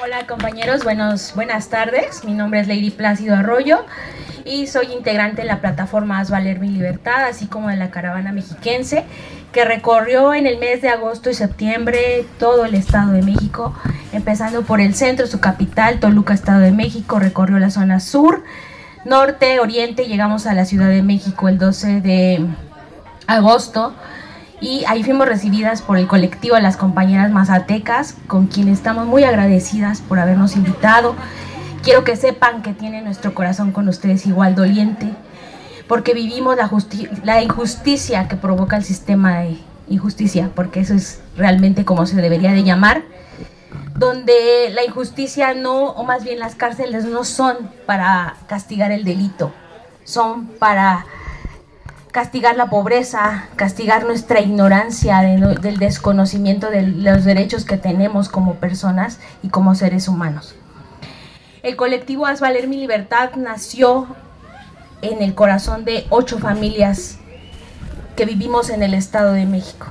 Hola compañeros, buenas tardes. Mi nombre es Lady Plácido Arroyo y soy integrante de la plataforma Haz Valer Mi Libertad, así como de la caravana mexiquense que recorrió en el mes de agosto y septiembre todo el Estado de México, empezando por el centro, su capital, Toluca, Estado de México. Recorrió la zona sur, norte, oriente, llegamos a la Ciudad de México el 12 de agosto. Y ahí fuimos recibidas por el colectivo de las compañeras mazatecas, con quienes estamos muy agradecidas por habernos invitado. Quiero que sepan que tiene nuestro corazón con ustedes igual doliente, porque vivimos la injusticia que provoca el sistema de injusticia, porque eso es realmente como se debería de llamar, donde la injusticia no, o más bien las cárceles no son para castigar el delito, son para castigar la pobreza, castigar nuestra ignorancia del desconocimiento de los derechos que tenemos como personas y como seres humanos. El colectivo Haz Valer Mi Libertad nació en el corazón de 8 familias que vivimos en el Estado de México.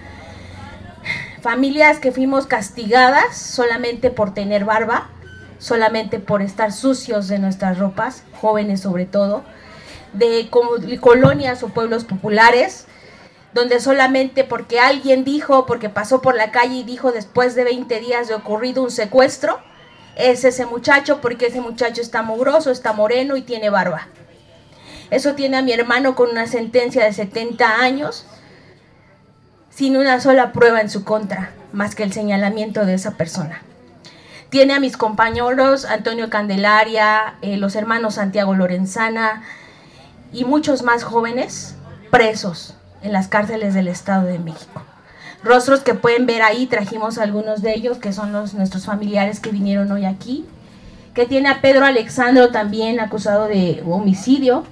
Familias que fuimos castigadas solamente por tener barba, solamente por estar sucios de nuestras ropas, jóvenes sobre todo, de colonias o pueblos populares, donde solamente porque alguien dijo, porque pasó por la calle y dijo después de 20 días de ocurrido un secuestro, es ese muchacho porque ese muchacho está mugroso, está moreno y tiene barba. Eso tiene a mi hermano con una sentencia de 70 años, sin una sola prueba en su contra, más que el señalamiento de esa persona. Tiene a mis compañeros Antonio Candelaria, los hermanos Santiago Lorenzana, y muchos más jóvenes presos en las cárceles del Estado de México. Rostros que pueden ver ahí, trajimos algunos de ellos, que son nuestros familiares que vinieron hoy aquí, que tiene a Pedro Alexandro también acusado de homicidio,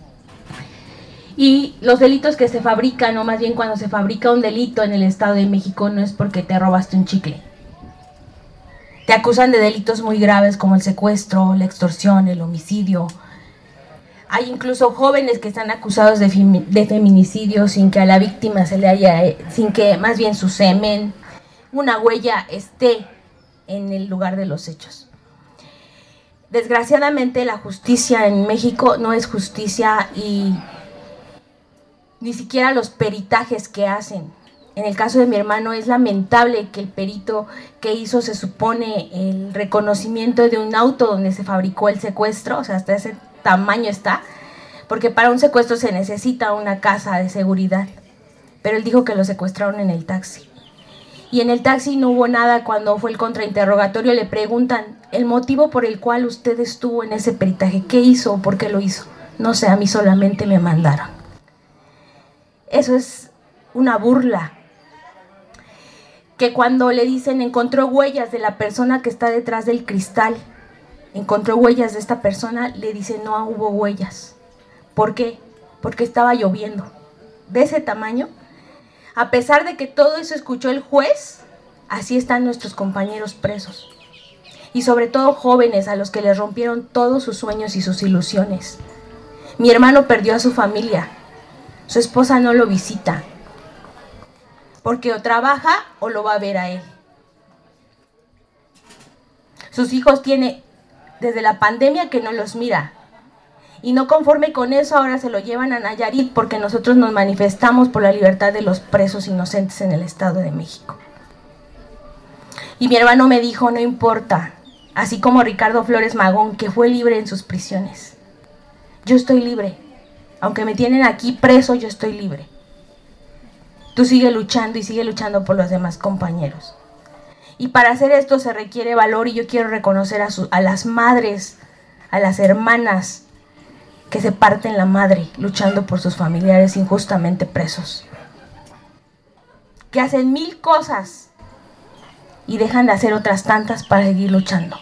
y los delitos que se fabrican, o más bien cuando se fabrica un delito en el Estado de México, no es porque te robaste un chicle. Te acusan de delitos muy graves como el secuestro, la extorsión, el homicidio. Hay incluso jóvenes que están acusados de feminicidio sin que a la víctima se le haya, sin que más bien su semen, una huella esté en el lugar de los hechos. Desgraciadamente la justicia en México no es justicia, y ni siquiera los peritajes que hacen. En el caso de mi hermano es lamentable que el perito que hizo, se supone, el reconocimiento de un auto donde se fabricó el secuestro, o sea, hasta ese tamaño está, porque para un secuestro se necesita una casa de seguridad, pero él dijo que lo secuestraron en el taxi, y en el taxi no hubo nada. Cuando fue el contrainterrogatorio le preguntan el motivo por el cual usted estuvo en ese peritaje, ¿qué hizo o por qué lo hizo? No sé, a mí solamente me mandaron. Eso es una burla. Que cuando le dicen encontró huellas de la persona que está detrás del cristal, encontró huellas de esta persona, le dicen no hubo huellas. ¿Por qué? Porque estaba lloviendo. De ese tamaño, a pesar de que todo eso escuchó el juez, así están nuestros compañeros presos. Y sobre todo jóvenes a los que les rompieron todos sus sueños y sus ilusiones. Mi hermano perdió a su familia. Su esposa no lo visita, porque o trabaja o lo va a ver a él. Sus hijos tiene desde la pandemia que no los mira. Y no conforme con eso, ahora se lo llevan a Nayarit porque nosotros nos manifestamos por la libertad de los presos inocentes en el Estado de México. Y mi hermano me dijo, no importa, así como Ricardo Flores Magón, que fue libre en sus prisiones. Yo estoy libre. Aunque me tienen aquí preso, yo estoy libre. Tú sigue luchando y sigue luchando por los demás compañeros. Y para hacer esto se requiere valor, y yo quiero reconocer a las madres, a las hermanas que se parten la madre luchando por sus familiares injustamente presos. Que hacen 1000 cosas y dejan de hacer otras tantas para seguir luchando.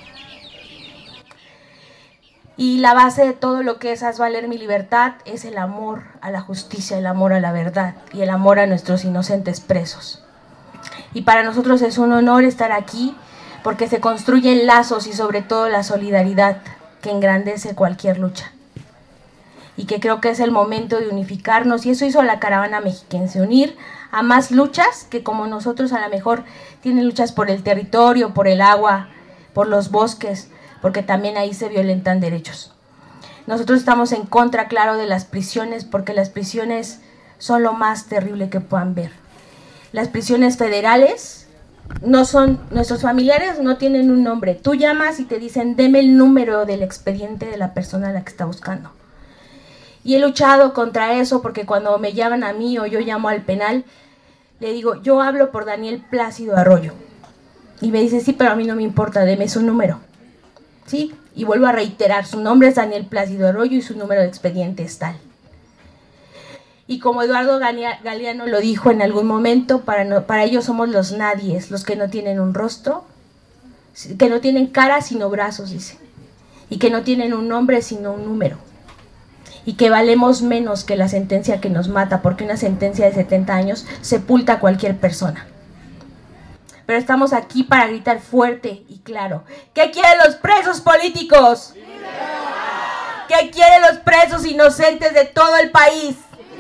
Y la base de todo lo que es Haz Valer Mi Libertad es el amor a la justicia, el amor a la verdad y el amor a nuestros inocentes presos. Y para nosotros es un honor estar aquí porque se construyen lazos y sobre todo la solidaridad que engrandece cualquier lucha. Y que creo que es el momento de unificarnos, y eso hizo la caravana mexiquense, unir a más luchas que como nosotros a lo mejor tienen luchas por el territorio, por el agua, por los bosques, porque también ahí se violentan derechos. Nosotros estamos en contra, claro, de las prisiones, porque las prisiones son lo más terrible que puedan ver. Las prisiones federales no son, nuestros familiares no tienen un nombre. Tú llamas y te dicen, deme el número del expediente de la persona a la que está buscando. Y he luchado contra eso, porque cuando me llaman a mí o yo llamo al penal, le digo, yo hablo por Daniel Plácido Arroyo. Y me dice, sí, pero a mí no me importa, deme su número. ¿Sí? Y vuelvo a reiterar, su nombre es Daniel Plácido Arroyo y su número de expediente es tal. Y como Eduardo Galeano lo dijo en algún momento, para ellos somos los nadies, los que no tienen un rostro, que no tienen cara sino brazos, dice. Y que no tienen un nombre sino un número. Y que valemos menos que la sentencia que nos mata, porque una sentencia de 70 años sepulta a cualquier persona. Pero estamos aquí para gritar fuerte y claro. ¿Qué quieren los presos políticos? ¡Libertad! ¿Qué quieren los presos inocentes de todo el país?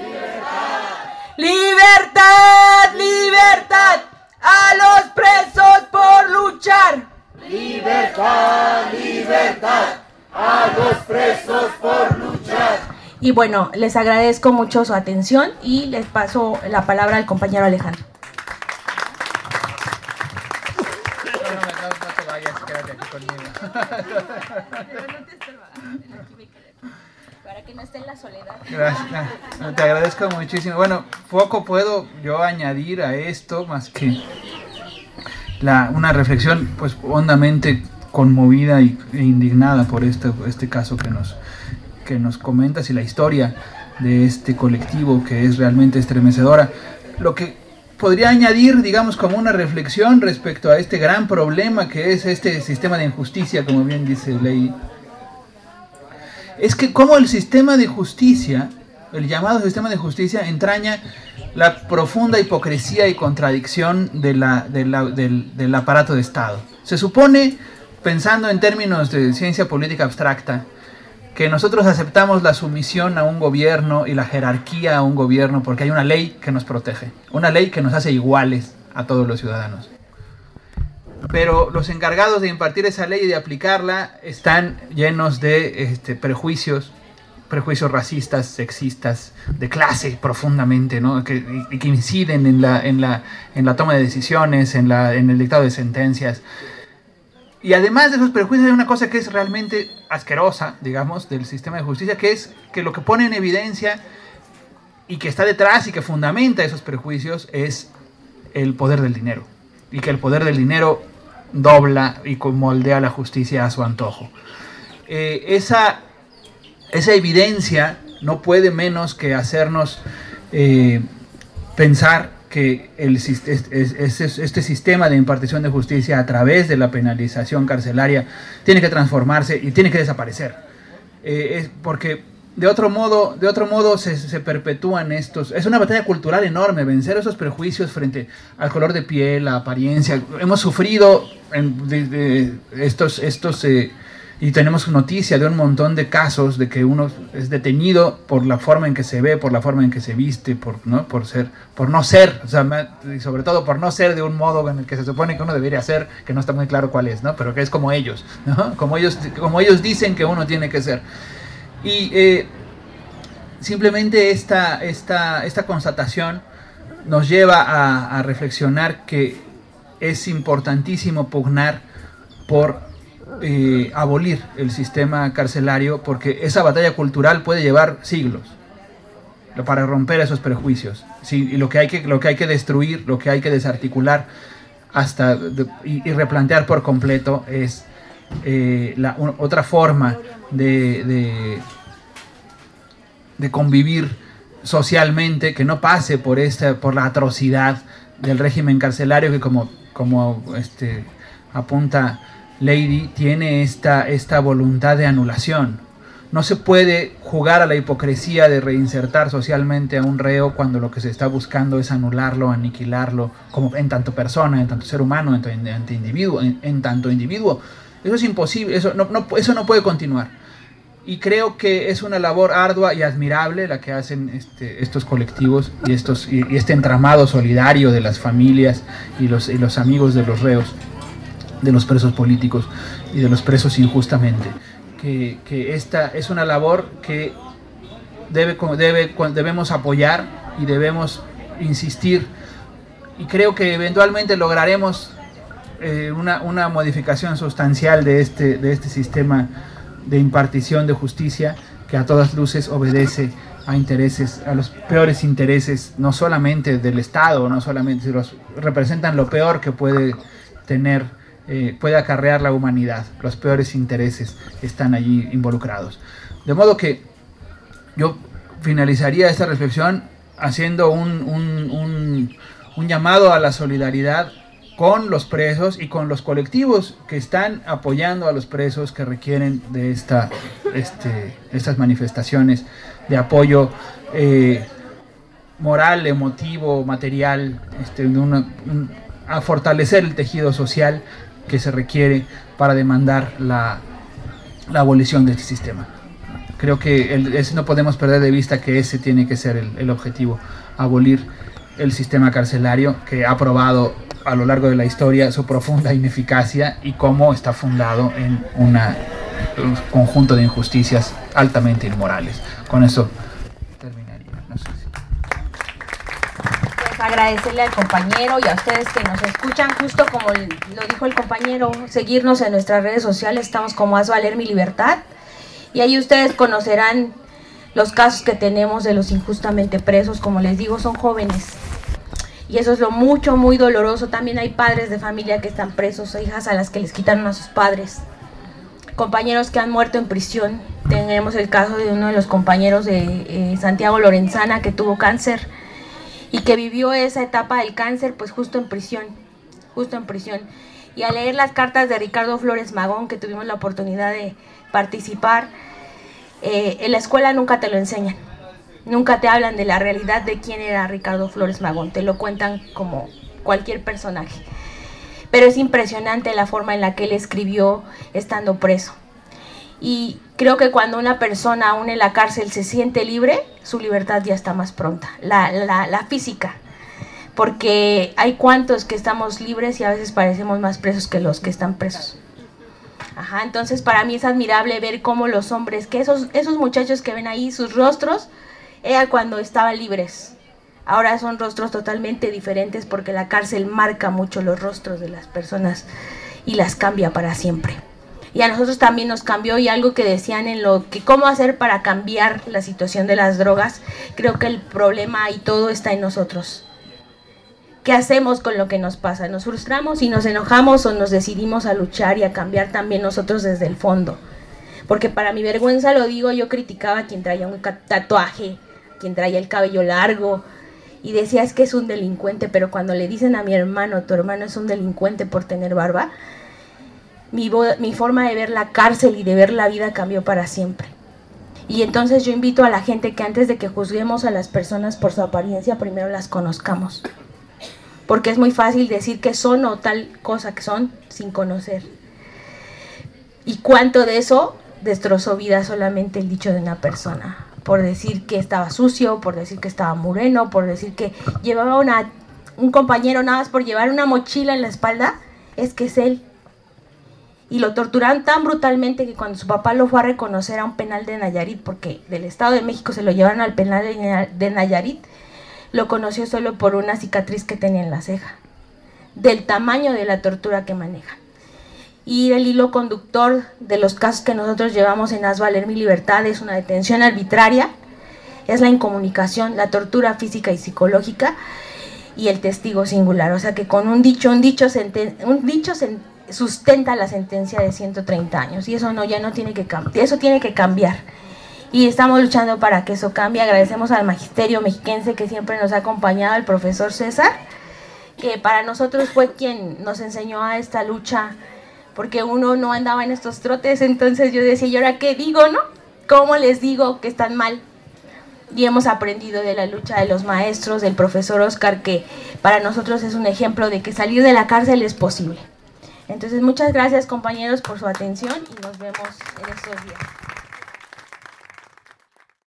¡Libertad! ¡Libertad! ¡A los presos por luchar! ¡Libertad! ¡Libertad! ¡A los presos por luchar! Y bueno, les agradezco mucho su atención y les paso la palabra al compañero Alejandro. No te vayas, quédate aquí conmigo. Para que no esté en la soledad. Gracias, te agradezco muchísimo. Bueno, poco puedo yo añadir a esto, más que una reflexión pues hondamente conmovida e indignada por este caso que nos comentas y la historia de este colectivo que es realmente estremecedora. Lo que podría añadir, digamos, como una reflexión respecto a este gran problema que es este sistema de injusticia, como bien dice Ley, es que como el sistema de justicia, el llamado sistema de justicia, entraña la profunda hipocresía y contradicción del aparato de Estado. Se supone, pensando en términos de ciencia política abstracta, que nosotros aceptamos la sumisión a un gobierno y la jerarquía a un gobierno porque hay una ley que nos protege, una ley que nos hace iguales a todos los ciudadanos. Pero los encargados de impartir esa ley y de aplicarla están llenos de prejuicios racistas, sexistas, de clase profundamente, ¿no? que inciden en la toma de decisiones, en el dictado de sentencias. Y además de esos prejuicios hay una cosa que es realmente asquerosa, digamos, del sistema de justicia, que es que lo que pone en evidencia y que está detrás y que fundamenta esos prejuicios es el poder del dinero. Y que el poder del dinero dobla y moldea la justicia a su antojo. Esa evidencia no puede menos que hacernos pensar que este sistema de impartición de justicia a través de la penalización carcelaria tiene que transformarse y tiene que desaparecer. Porque de otro modo se perpetúan estos. Es una batalla cultural enorme, vencer esos prejuicios frente al color de piel, la apariencia. Hemos sufrido y tenemos noticia de un montón de casos de que uno es detenido por la forma en que se ve, por la forma en que se viste, por no ser, o sea, y sobre todo por no ser de un modo en el que se supone que uno debería ser, que no está muy claro cuál es, ¿no? Pero que es como ellos, ¿no? Como ellos dicen que uno tiene que ser. Y simplemente esta constatación nos lleva a reflexionar que es importantísimo pugnar por abolir el sistema carcelario, porque esa batalla cultural puede llevar siglos para romper esos prejuicios. Sí, y lo que hay que destruir, lo que hay que desarticular y replantear por completo es otra forma de convivir socialmente que no pase por la atrocidad del régimen carcelario que como apunta Lady, tiene esta voluntad de anulación. No se puede jugar a la hipocresía de reinsertar socialmente a un reo cuando lo que se está buscando es anularlo, aniquilarlo, como en tanto persona, en tanto ser humano, en tanto individuo. Eso es imposible, eso no puede continuar. Y creo que es una labor ardua y admirable la que hacen estos colectivos y este entramado solidario de las familias y los amigos de los reos, de los presos políticos y de los presos injustamente. Que esta es una labor que debemos apoyar y debemos insistir, y creo que eventualmente lograremos una modificación sustancial de este sistema de impartición de justicia, que a todas luces obedece a los peores intereses, no solamente del Estado, no solamente representan lo peor que puede acarrear la humanidad. Los peores intereses están allí involucrados. De modo que yo finalizaría esta reflexión haciendo un llamado a la solidaridad con los presos y con los colectivos que están apoyando a los presos, que requieren de estas manifestaciones de apoyo moral, emotivo, material, a fortalecer el tejido social que se requiere para demandar la abolición de este sistema. Creo que no podemos perder de vista que ese tiene que ser el objetivo: abolir el sistema carcelario, que ha probado a lo largo de la historia su profunda ineficacia y cómo está fundado en un conjunto de injusticias altamente inmorales. Con eso terminaría. No sé si... Pues agradecerle al compañero y a ustedes que nos escuchan, justo como lo dijo el compañero, seguirnos en nuestras redes sociales, estamos como Haz Valer Mi Libertad, y ahí ustedes conocerán los casos que tenemos de los injustamente presos. Como les digo, son jóvenes, y eso es lo muy doloroso. También hay padres de familia que están presos, hijas a las que les quitaron a sus padres, compañeros que han muerto en prisión. Tenemos el caso de uno de los compañeros de Santiago Lorenzana, que tuvo cáncer y que vivió esa etapa del cáncer pues justo en prisión. Y al leer las cartas de Ricardo Flores Magón, que tuvimos la oportunidad de participar, en la escuela nunca te lo enseñan. Nunca te hablan de la realidad de quién era Ricardo Flores Magón, te lo cuentan como cualquier personaje. Pero es impresionante la forma en la que él escribió estando preso. Y creo que cuando una persona aún en la cárcel se siente libre, su libertad ya está más pronta, la física. Porque hay cuantos que estamos libres y a veces parecemos más presos que los que están presos. Entonces para mí es admirable ver cómo los hombres, que esos muchachos que ven ahí, sus rostros, era cuando estaban libres. Ahora son rostros totalmente diferentes, porque la cárcel marca mucho los rostros de las personas y las cambia para siempre. Y a nosotros también nos cambió, y algo que decían en lo que cómo hacer para cambiar la situación de las drogas, creo que el problema y todo está en nosotros. ¿Qué hacemos con lo que nos pasa? ¿Nos frustramos y nos enojamos, o nos decidimos a luchar y a cambiar también nosotros desde el fondo? Porque para mi vergüenza lo digo, yo criticaba a quien traía un tatuaje, quien traía el cabello largo, y decía, es que es un delincuente. Pero cuando le dicen a mi hermano, tu hermano es un delincuente por tener barba, mi forma de ver la cárcel y de ver la vida cambió para siempre. Y entonces yo invito a la gente que antes de que juzguemos a las personas por su apariencia, primero las conozcamos. Porque es muy fácil decir que son o tal cosa que son sin conocer. ¿Y cuánto de eso destrozó vida solamente el dicho de una persona? Por decir que estaba sucio, por decir que estaba moreno, por decir que llevaba un compañero nada más por llevar una mochila en la espalda, es que es él. Y lo torturaron tan brutalmente que cuando su papá lo fue a reconocer a un penal de Nayarit, porque del Estado de México se lo llevaron al penal de Nayarit, lo conoció solo por una cicatriz que tenía en la ceja, del tamaño de la tortura que maneja. Y el hilo conductor de los casos que nosotros llevamos en Haz Valer Mi Libertad es una detención arbitraria, es la incomunicación, la tortura física y psicológica, y el testigo singular. O sea que con un dicho sustenta la sentencia de 130 años, y eso tiene que cambiar, eso tiene que cambiar. Y estamos luchando para que eso cambie. Agradecemos al magisterio mexiquense que siempre nos ha acompañado, al profesor César, que para nosotros fue quien nos enseñó a esta lucha, porque uno no andaba en estos trotes. Entonces yo decía, ¿y ahora qué digo, no? ¿Cómo les digo que están mal? Y hemos aprendido de la lucha de los maestros, del profesor Oscar, que para nosotros es un ejemplo de que salir de la cárcel es posible. Entonces muchas gracias, compañeros, por su atención, y nos vemos en estos días.